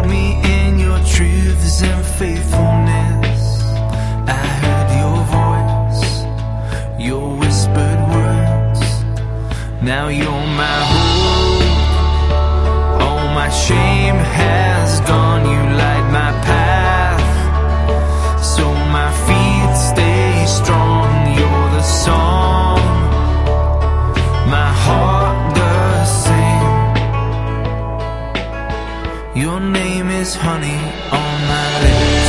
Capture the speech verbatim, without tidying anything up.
held me in your truths and faithfulness. I heard your voice, your whispered words. Now you're my hope. All my shame has gone. You light my path, so my feet stay strong. You're the song my heart does sing. Your name is honey on my lips.